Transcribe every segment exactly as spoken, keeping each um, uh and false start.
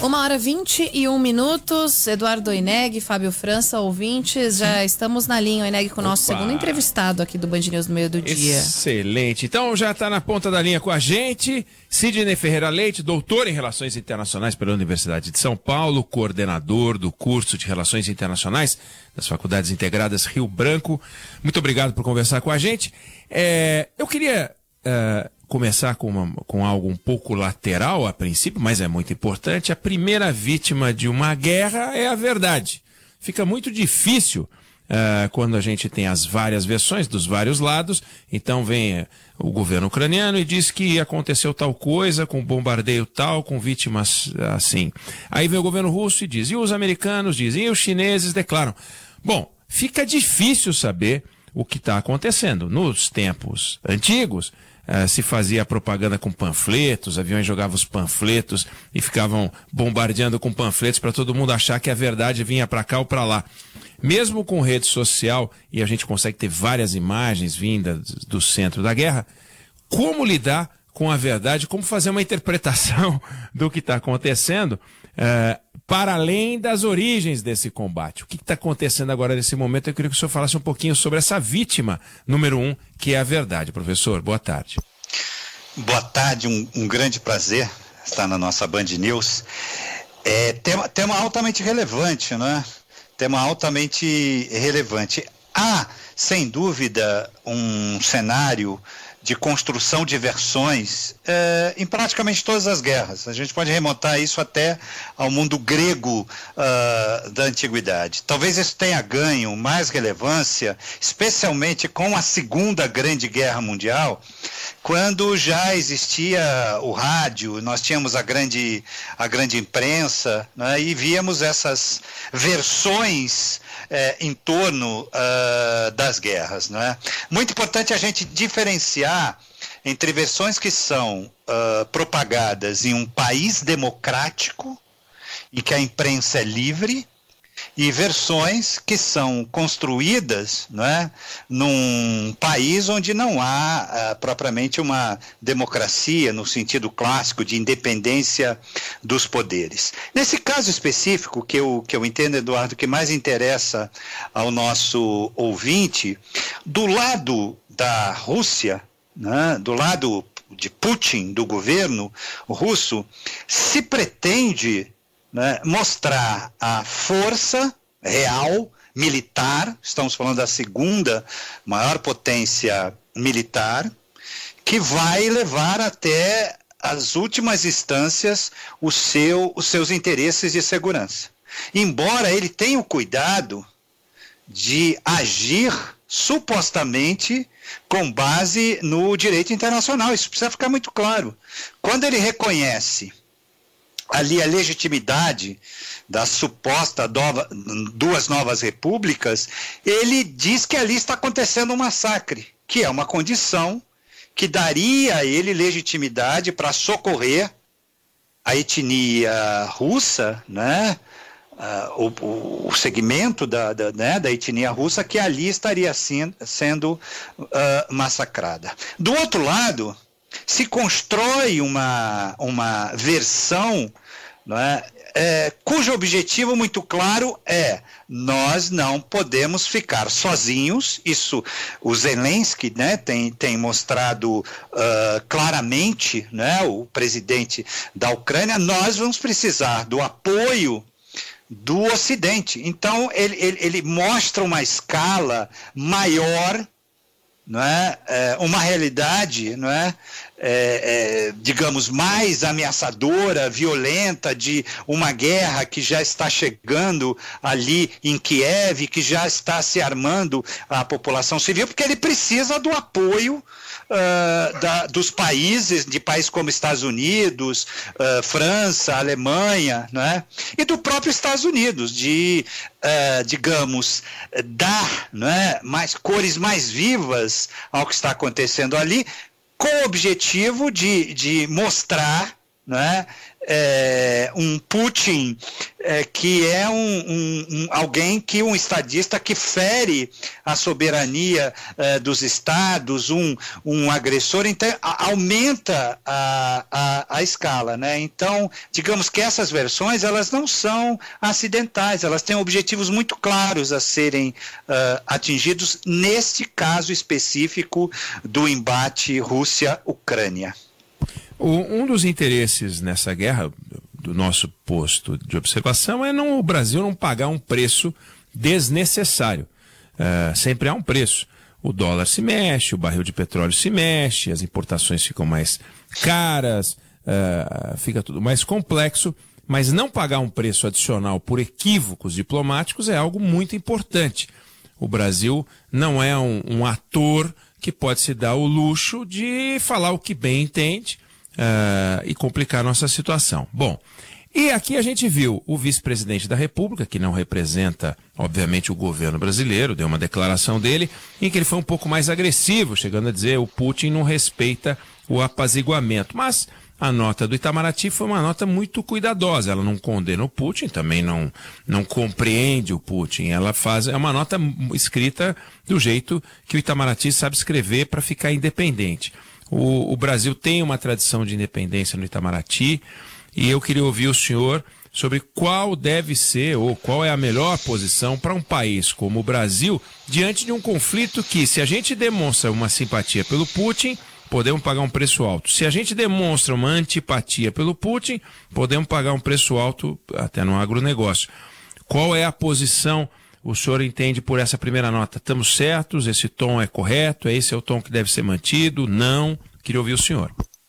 Uma hora vinte e um minutos. Eduardo Oineg, Fábio França, ouvintes, já estamos na linha, Oineg, com o nosso Opa. segundo entrevistado aqui do Band News no meio do dia. Excelente. Então já está na ponta da linha com a gente, Sidney Ferreira Leite, doutor em Relações Internacionais pela Universidade de São Paulo, coordenador do curso de Relações Internacionais das Faculdades Integradas Rio Branco. Muito obrigado por conversar com a gente. É, eu queria é, começar com, uma, com algo um pouco lateral a princípio, mas é muito importante. A primeira vítima de uma guerra é a verdade. Fica muito difícil uh, quando a gente tem as várias versões dos vários lados. Então vem uh, o governo ucraniano e diz que aconteceu tal coisa, com bombardeio tal, com vítimas assim. Aí vem o governo russo e diz, e os americanos dizem, e os chineses declaram. Bom, fica difícil saber o que está acontecendo. Nos tempos antigos, Uh, se fazia propaganda com panfletos, aviões jogavam os panfletos e ficavam bombardeando com panfletos para todo mundo achar que a verdade vinha para cá ou para lá. Mesmo com rede social, e a gente consegue ter várias imagens vindas do centro da guerra, como lidar com a verdade, como fazer uma interpretação do que está acontecendo, uh, para além das origens desse combate. O que está acontecendo agora nesse momento? Eu queria que o senhor falasse um pouquinho sobre essa vítima número um, que é a verdade. Professor, boa tarde. Boa tarde, um, um grande prazer estar na nossa Band News. É, tema, tema altamente relevante, não é? Tema altamente relevante. Há, sem dúvida, um cenário de construção de versões é, em praticamente todas as guerras. A gente pode remontar isso até ao mundo grego uh, da antiguidade. Talvez isso tenha ganho mais relevância, especialmente com a Segunda Grande Guerra Mundial, quando já existia o rádio, nós tínhamos a grande, a grande imprensa, né, e víamos essas versões é, em torno uh, das guerras. Né? Muito importante a gente diferenciar entre versões que são uh, propagadas em um país democrático e que a imprensa é livre, e versões que são construídas, né, num país onde não há uh, propriamente uma democracia no sentido clássico de independência dos poderes. Nesse caso específico, que eu, que eu entendo, Eduardo, que mais interessa ao nosso ouvinte, do lado da Rússia, né, do lado de Putin, do governo russo, se pretende, né, mostrar a força real, militar, estamos falando da segunda maior potência militar, que vai levar até as últimas instâncias o seu, os seus interesses de segurança. Embora ele tenha o cuidado de agir supostamente com base no direito internacional, isso precisa ficar muito claro. Quando ele reconhece ali a legitimidade da suposta nova, duas novas repúblicas, ele diz que ali está acontecendo um massacre, que é uma condição que daria a ele legitimidade para socorrer a etnia russa, né? Uh, o, o segmento da, da, né, da etnia russa que ali estaria assim, sendo uh, massacrada. Do outro lado, se constrói uma, uma versão, né, é, cujo objetivo muito claro é: nós não podemos ficar sozinhos. Isso o Zelensky, né, tem, tem mostrado uh, claramente, né, o presidente da Ucrânia. Nós vamos precisar do apoio do Ocidente. Então ele, ele, ele mostra uma escala maior, não é? É, uma realidade, não é? É, é, digamos, mais ameaçadora, violenta, de uma guerra que já está chegando ali em Kiev, que já está se armando a população civil, porque ele precisa do apoio Uh, da, dos países, de países como Estados Unidos, uh, França, Alemanha, né? E do próprio Estados Unidos, de, uh, digamos, dar, né, mais cores mais vivas ao que está acontecendo ali, com o objetivo de, de mostrar né? É, um Putin é, que é um, um, um, alguém que, um estadista que fere a soberania é, dos estados, um, um agressor, então a, aumenta a, a, a escala, né? Então, digamos que essas versões, elas não são acidentais, elas têm objetivos muito claros a serem uh, atingidos neste caso específico do embate Rússia-Ucrânia. Um dos interesses nessa guerra, do nosso posto de observação, é não, o Brasil não pagar um preço desnecessário. Uh, sempre há um preço. O dólar se mexe, o barril de petróleo se mexe, as importações ficam mais caras, uh, fica tudo mais complexo, mas não pagar um preço adicional por equívocos diplomáticos é algo muito importante. O Brasil não é um, um ator que pode se dar o luxo de falar o que bem entende, Uh, e complicar a nossa situação. Bom, e aqui a gente viu o vice-presidente da República, que não representa, obviamente, o governo brasileiro, deu uma declaração dele, em que ele foi um pouco mais agressivo, chegando a dizer o Putin não respeita o apaziguamento. Mas a nota do Itamaraty foi uma nota muito cuidadosa, ela não condena o Putin, também não, não compreende o Putin, ela faz, é uma nota escrita do jeito que o Itamaraty sabe escrever para ficar independente. O, o Brasil tem uma tradição de independência no Itamaraty e eu queria ouvir o senhor sobre qual deve ser ou qual é a melhor posição para um país como o Brasil diante de um conflito que, se a gente demonstra uma simpatia pelo Putin, podemos pagar um preço alto. Se a gente demonstra uma antipatia pelo Putin, podemos pagar um preço alto até no agronegócio. Qual é a posição o senhor entende por essa primeira nota? Estamos certos? Esse tom é correto? Esse é o tom que deve ser mantido? Não? Queria ouvir o senhor.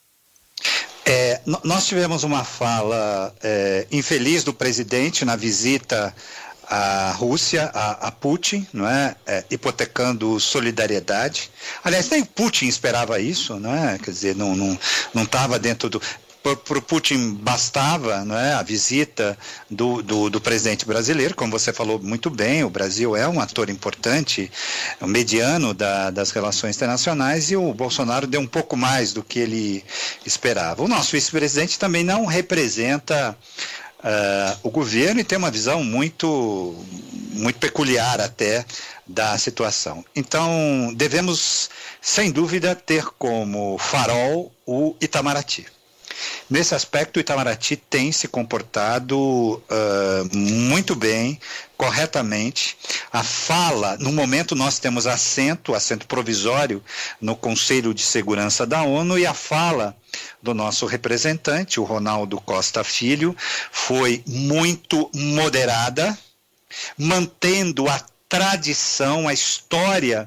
É, nós tivemos uma fala é, infeliz do presidente na visita à Rússia, a, a Putin, não é? É, hipotecando solidariedade. Aliás, nem o Putin esperava isso, não é? Quer dizer, não não não estava dentro do... Para o Putin bastava, não é, a visita do, do, do presidente brasileiro, como você falou muito bem, o Brasil é um ator importante, um mediano da, das relações internacionais, e o Bolsonaro deu um pouco mais do que ele esperava. O nosso vice-presidente também não representa uh, o governo e tem uma visão muito, muito peculiar até da situação. Então, devemos, sem dúvida, ter como farol o Itamaraty. Nesse aspecto, o Itamaraty tem se comportado uh, muito bem, corretamente. A fala, no momento nós temos assento, assento provisório no Conselho de Segurança da ONU, e a fala do nosso representante, o Ronaldo Costa Filho, foi muito moderada, mantendo a tradição, a história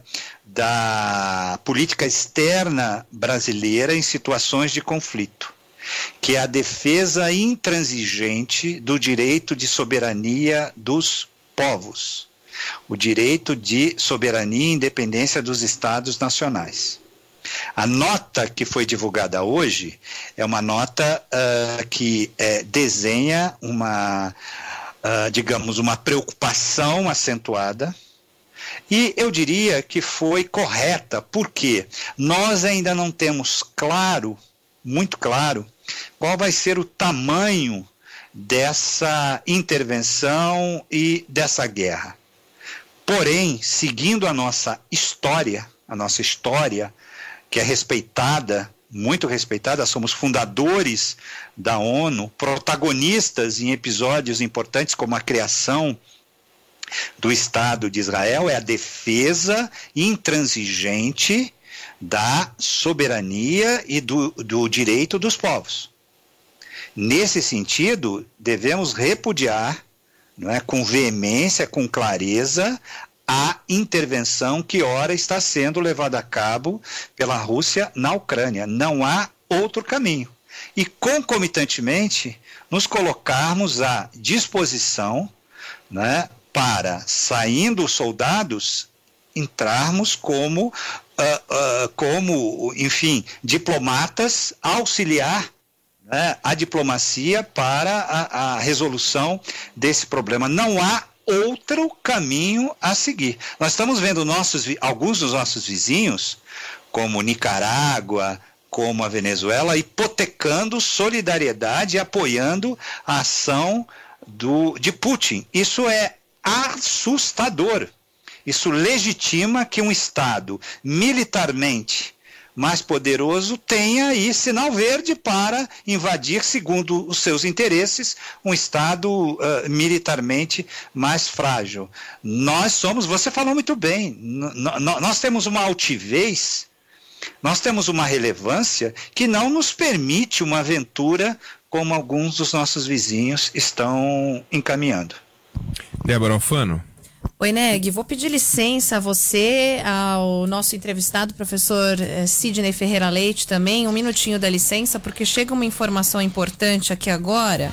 da política externa brasileira em situações de conflito, que é a defesa intransigente do direito de soberania dos povos, o direito de soberania e independência dos Estados nacionais. A nota que foi divulgada hoje é uma nota uh, que uh, desenha uma, uh, digamos, uma preocupação acentuada, e eu diria que foi correta, porque nós ainda não temos claro, muito claro, qual vai ser o tamanho dessa intervenção e dessa guerra. Porém, seguindo a nossa história, a nossa história, que é respeitada, muito respeitada, somos fundadores da ONU, protagonistas em episódios importantes como a criação do Estado de Israel, é a defesa intransigente da soberania e do, do direito dos povos. Nesse sentido, devemos repudiar, não é, com veemência, com clareza, a intervenção que ora está sendo levada a cabo pela Rússia na Ucrânia. Não há outro caminho. E, concomitantemente, nos colocarmos à disposição, né, para, saindo os soldados, entrarmos como, uh, uh, como, enfim, diplomatas, auxiliar, né, a diplomacia para a, a resolução desse problema. Não há outro caminho a seguir. Nós estamos vendo nossos, alguns dos nossos vizinhos, como Nicarágua, como a Venezuela, hipotecando solidariedade e apoiando a ação do, de Putin. Isso é assustador. Isso legitima que um Estado militarmente mais poderoso tenha aí sinal verde para invadir, segundo os seus interesses, um Estado uh, militarmente mais frágil. Nós somos, você falou muito bem, nós temos uma altivez, nós temos uma relevância que não nos permite uma aventura como alguns dos nossos vizinhos estão encaminhando. Débora Alfano. Oi, Neg, vou pedir licença a você, ao nosso entrevistado, professor eh, Sidney Ferreira Leite também, um minutinho da licença, porque chega uma informação importante aqui agora.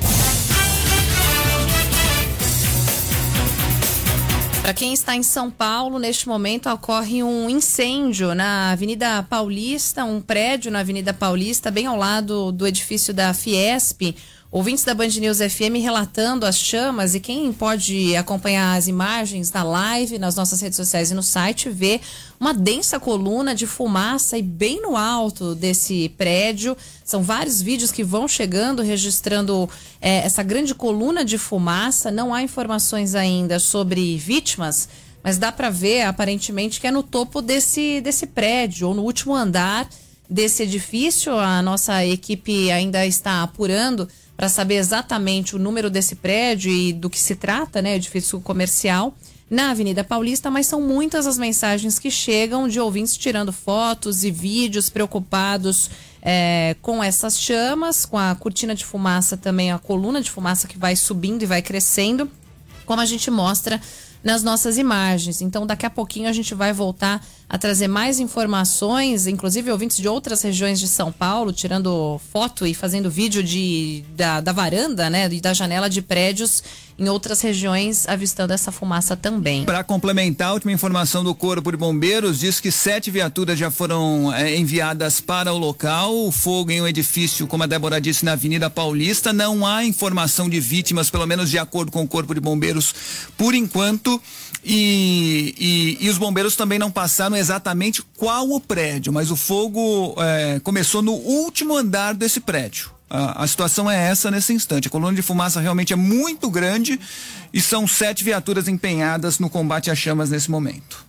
Para quem está em São Paulo, neste momento ocorre um incêndio na Avenida Paulista, um prédio na Avenida Paulista, bem ao lado do edifício da Fiesp. Ouvintes da Band News F M relatando as chamas, e quem pode acompanhar as imagens na live, nas nossas redes sociais e no site, vê uma densa coluna de fumaça e bem no alto desse prédio. São vários vídeos que vão chegando, registrando é, essa grande coluna de fumaça. Não há informações ainda sobre vítimas, mas dá para ver aparentemente que é no topo desse, desse prédio, ou no último andar desse edifício. A nossa equipe ainda está apurando para saber exatamente o número desse prédio e do que se trata, né, edifício comercial na Avenida Paulista, mas são muitas as mensagens que chegam de ouvintes tirando fotos e vídeos preocupados é, com essas chamas, com a cortina de fumaça também, a coluna de fumaça que vai subindo e vai crescendo, como a gente mostra nas nossas imagens. Então, daqui a pouquinho a gente vai voltar a trazer mais informações, inclusive ouvintes de outras regiões de São Paulo, tirando foto e fazendo vídeo de, da, da varanda, né, e da janela de prédios em outras regiões, avistando essa fumaça também. Para complementar, a última informação do Corpo de Bombeiros diz que sete viaturas já foram é, enviadas para o local. O fogo em um edifício, como a Débora disse, na Avenida Paulista. Não há informação de vítimas, pelo menos de acordo com o Corpo de Bombeiros, por enquanto. E, e, e os bombeiros também não passaram exatamente qual o prédio, mas o fogo é, começou no último andar desse prédio. A, a situação é essa nesse instante. A coluna de fumaça realmente é muito grande e são sete viaturas empenhadas no combate às chamas nesse momento.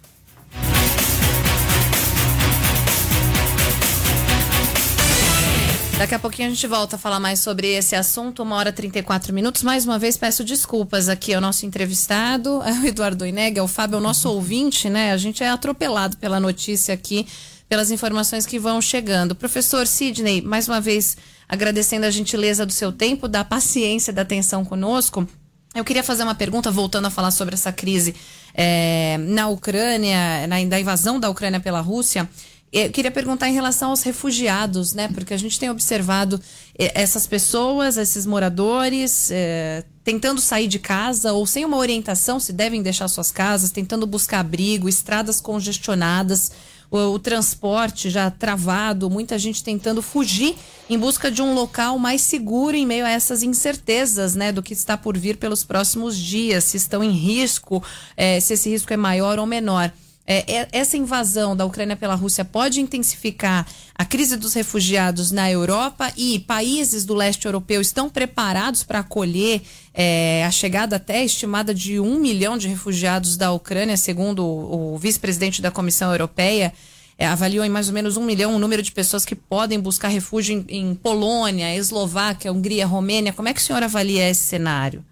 Daqui a pouquinho a gente volta a falar mais sobre esse assunto, uma hora e trinta e quatro minutos. Mais uma vez peço desculpas aqui ao nosso entrevistado, é o Eduardo Ineg, é o Fábio, é o nosso ouvinte, né? A gente é atropelado pela notícia aqui, pelas informações que vão chegando. Professor Sidney, mais uma vez agradecendo a gentileza do seu tempo, da paciência, da atenção conosco. Eu queria fazer uma pergunta, voltando a falar sobre essa crise é, na Ucrânia, na, da invasão da Ucrânia pela Rússia. Eu queria perguntar em relação aos refugiados, né? Porque a gente tem observado essas pessoas, esses moradores, é, tentando sair de casa ou sem uma orientação se devem deixar suas casas, tentando buscar abrigo, estradas congestionadas, o, o transporte já travado, muita gente tentando fugir em busca de um local mais seguro em meio a essas incertezas, né? Do que está por vir pelos próximos dias, se estão em risco, é, se esse risco é maior ou menor. É, essa invasão da Ucrânia pela Rússia pode intensificar a crise dos refugiados na Europa, e países do leste europeu estão preparados para acolher é, a chegada até estimada de um milhão de refugiados da Ucrânia, segundo o, o vice-presidente da Comissão Europeia. É, avaliou em mais ou menos um milhão o número de pessoas que podem buscar refúgio em, em Polônia, Eslováquia, Hungria, Romênia. Como é que o senhor avalia esse cenário?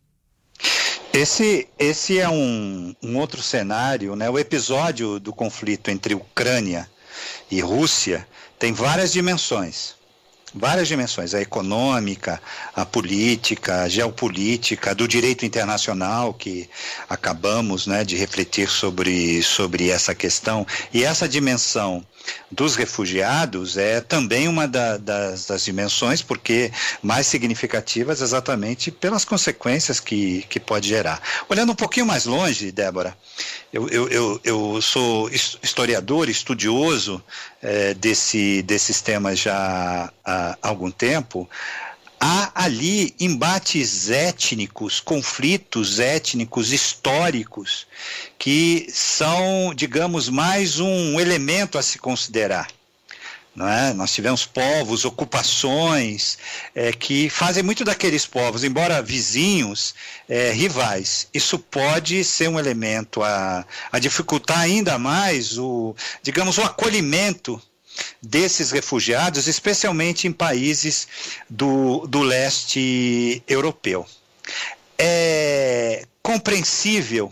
Esse, esse é um, um outro cenário, né? O episódio do conflito entre Ucrânia e Rússia tem várias dimensões. Várias dimensões, a econômica, a política, a geopolítica, do direito internacional, que acabamos, né, de refletir sobre, sobre essa questão. E essa dimensão dos refugiados é também uma da, das, das dimensões, porque mais significativas exatamente pelas consequências que, que pode gerar. Olhando um pouquinho mais longe, Débora, eu, eu, eu, eu sou historiador, estudioso é, desse, desses temas já há algum tempo. Há ali embates étnicos, conflitos étnicos históricos que são, digamos, mais um elemento a se considerar. Não é? Nós tivemos povos, ocupações, é, que fazem muito daqueles povos, embora vizinhos, é, rivais. Isso pode ser um elemento a, a dificultar ainda mais o, digamos, o acolhimento desses refugiados, especialmente em países do, do leste europeu. É compreensível.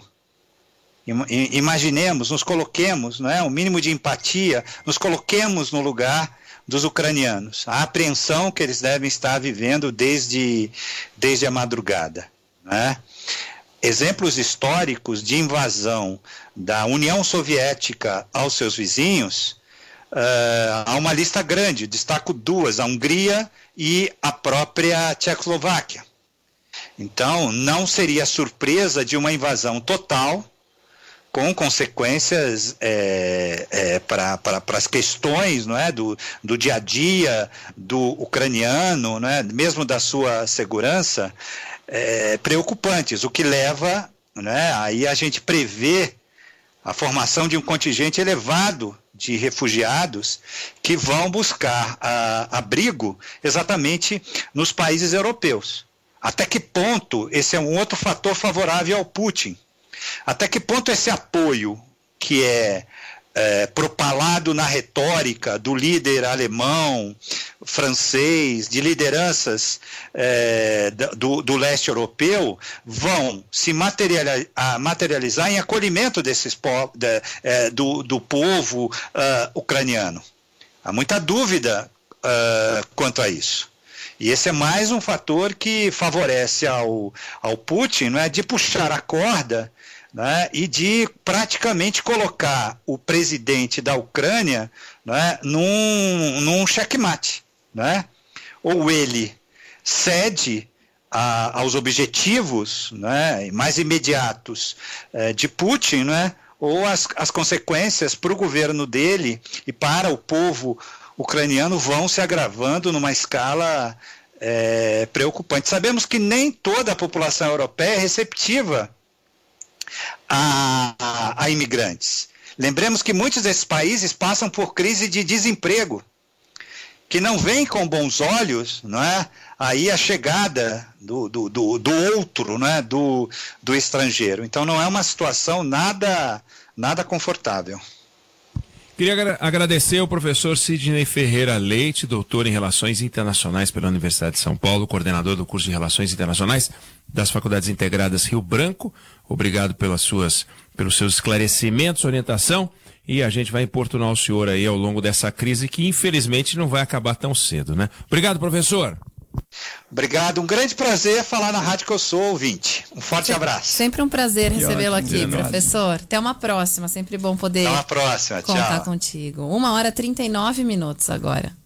Imaginemos, nos coloquemos, não é, um mínimo de empatia, nos coloquemos no lugar dos ucranianos, a apreensão que eles devem estar vivendo desde, desde a madrugada. Não é? Exemplos históricos de invasão da União Soviética aos seus vizinhos, uh, há uma lista grande, destaco duas, a Hungria e a própria Tchecoslováquia. Então, não seria surpresa de uma invasão total, com consequências é, é, para as questões, não é, do, do dia a dia do ucraniano, não é, mesmo da sua segurança, é, preocupantes, o que leva, né, aí a gente prevê a formação de um contingente elevado de refugiados que vão buscar a, abrigo exatamente nos países europeus. Até que ponto esse é um outro fator favorável ao Putin? Até que ponto esse apoio que é, é propalado na retórica do líder alemão, francês, de lideranças é, do, do leste europeu, vão se materializar, materializar em acolhimento desses po de, é, do, do povo uh, ucraniano? Há muita dúvida uh, quanto a isso. E esse é mais um fator que favorece ao, ao Putin, não é, de puxar a corda, né, e de praticamente colocar o presidente da Ucrânia, né, num, num checkmate. Né? Ou ele cede a, aos objetivos, né, mais imediatos eh, de Putin, né, ou as, as consequências para o governo dele e para o povo ucraniano vão se agravando numa escala é, preocupante. Sabemos que nem toda a população europeia é receptiva a, a, a imigrantes. Lembremos que muitos desses países passam por crise de desemprego, que não veem com bons olhos, não é, aí a chegada do, do, do, do outro, não é, do, do estrangeiro. Então não é uma situação nada, nada confortável. Queria agradecer ao professor Sidney Ferreira Leite, doutor em Relações Internacionais pela Universidade de São Paulo, coordenador do curso de Relações Internacionais das Faculdades Integradas Rio Branco. Obrigado pelas suas, pelos seus esclarecimentos, orientação, e a gente vai importunar o senhor aí ao longo dessa crise que infelizmente não vai acabar tão cedo, né? Obrigado, professor. Obrigado, um grande prazer falar na rádio que eu sou ouvinte. Um forte abraço. Sempre um prazer recebê-lo aqui, professor. Até uma próxima, sempre bom poder Até uma próxima, contar tchau. contigo. Uma hora e trinta e nove minutos agora.